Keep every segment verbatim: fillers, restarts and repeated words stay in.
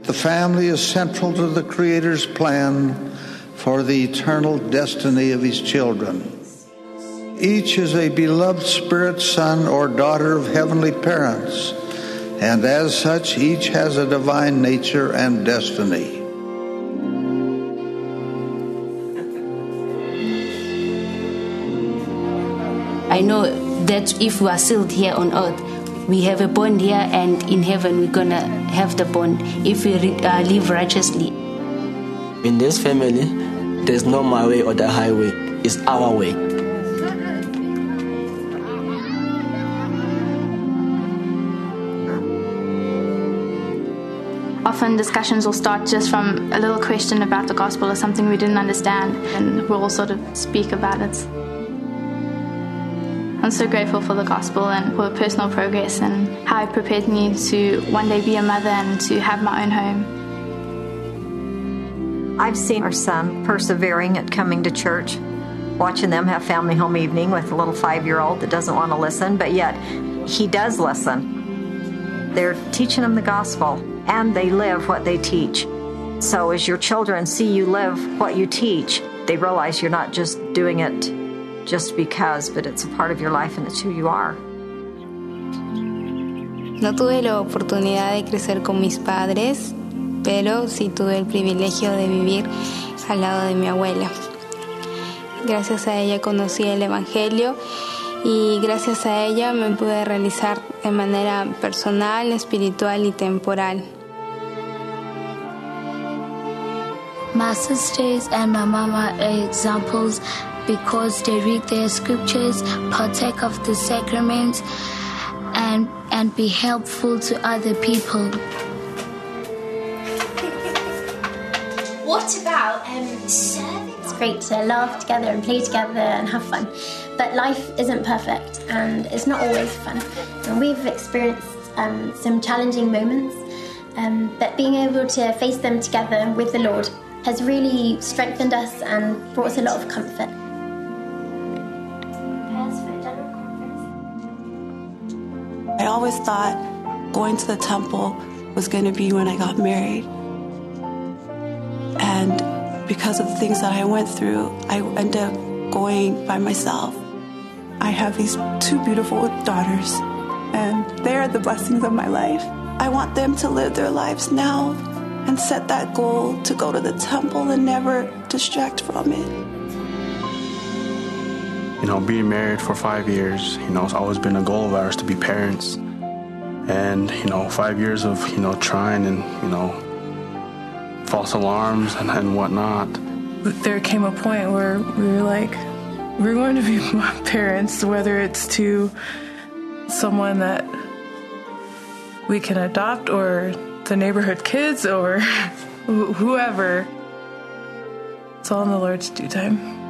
The family is central to the Creator's plan for the eternal destiny of His children. Each is a beloved spirit son or daughter of heavenly parents, and as such, each has a divine nature and destiny. I know that if we are sealed here on earth, we have a bond here, and in heaven we're gonna have the bond if we re- uh, live righteously. In this family, there's no my way or the highway. It's our way. Often discussions will start just from a little question about the gospel or something we didn't understand, and we'll all sort of speak about it. I'm so grateful for the gospel and for personal progress and how it prepared me to one day be a mother and to have my own home. I've seen our son persevering at coming to church, watching them have family home evening with a little five-year-old that doesn't want to listen, but yet he does listen. They're teaching them the gospel, and they live what they teach. So as your children see you live what you teach, they realize you're not just doing it just because, but it's a part of your life and it's who you are. No tuve la oportunidad de crecer con mis padres, pero sí tuve el privilegio de vivir al lado de mi abuela. Gracias a ella conocí el Evangelio y gracias a ella me pude realizar de manera personal, espiritual y temporal. My sisters and my mama are examples because they read their scriptures, partake of the sacraments, and and be helpful to other people. What about um, serving? It's great to laugh together and play together and have fun, but life isn't perfect and it's not always fun. And we've experienced um, some challenging moments, um, but being able to face them together with the Lord has really strengthened us and brought us a lot of comfort. I always thought going to the temple was going to be when I got married. And because of the things that I went through, I ended up going by myself. I have these two beautiful daughters, and they are the blessings of my life. I want them to live their lives now and set that goal to go to the temple and never distract from it. You know, being married for five years, you know, it's always been a goal of ours to be parents. And, you know, five years of, you know, trying and, you know, false alarms and, and whatnot. There came a point where we were like, we're going to be parents, whether it's to someone that we can adopt or the neighborhood kids or whoever. It's all in the Lord's due time.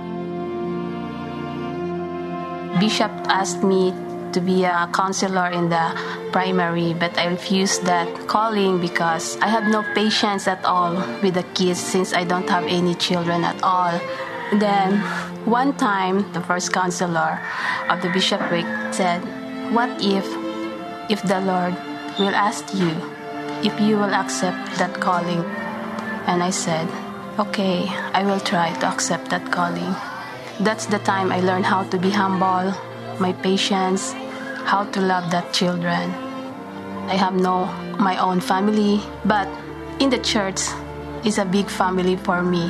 Bishop asked me to be a counselor in the primary, but I refused that calling because I have no patience at all with the kids since I don't have any children at all. Then one time, the first counselor of the bishopric said, what if, if the Lord will ask you if you will accept that calling? And I said, okay, I will try to accept that calling. That's the time I learned how to be humble, my patience, how to love that children. I have no my own family, but in the church is a big family for me.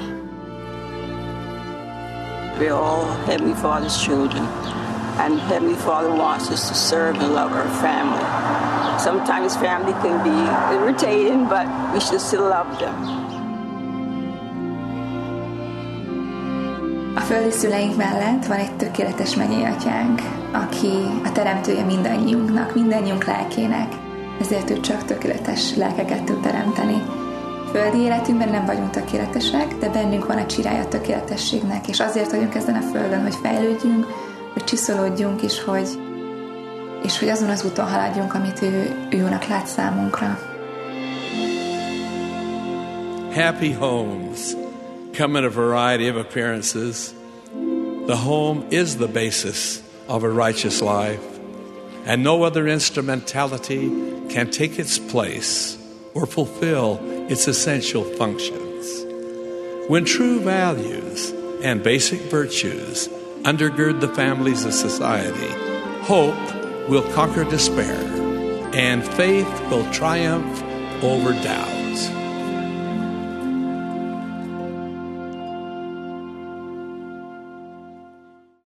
We're all Heavenly Father's children, and Heavenly Father wants us to serve and love our family. Sometimes family can be irritating, but we should still love them. A földi szüleink mellett van egy tökéletes mennyei-atyánk, aki a teremtője mindannyiunknak, mindannyiunk lelkének, ezért ő csak tökéletes lelkeket tud teremteni. Földi életünkben nem vagyunk tökéletesek, de bennünk van a csirája a tökéletességnek, és azért vagyunk ezen a földön, hogy fejlődjünk, hogy csiszolódjunk, és hogy, és hogy azon az úton haladjunk, amit ő, ő jónak lát számunkra. Happy homes come in a variety of appearances. The home is the basis of a righteous life, and no other instrumentality can take its place or fulfill its essential functions. When true values and basic virtues undergird the families of society, hope will conquer despair, and faith will triumph over doubt.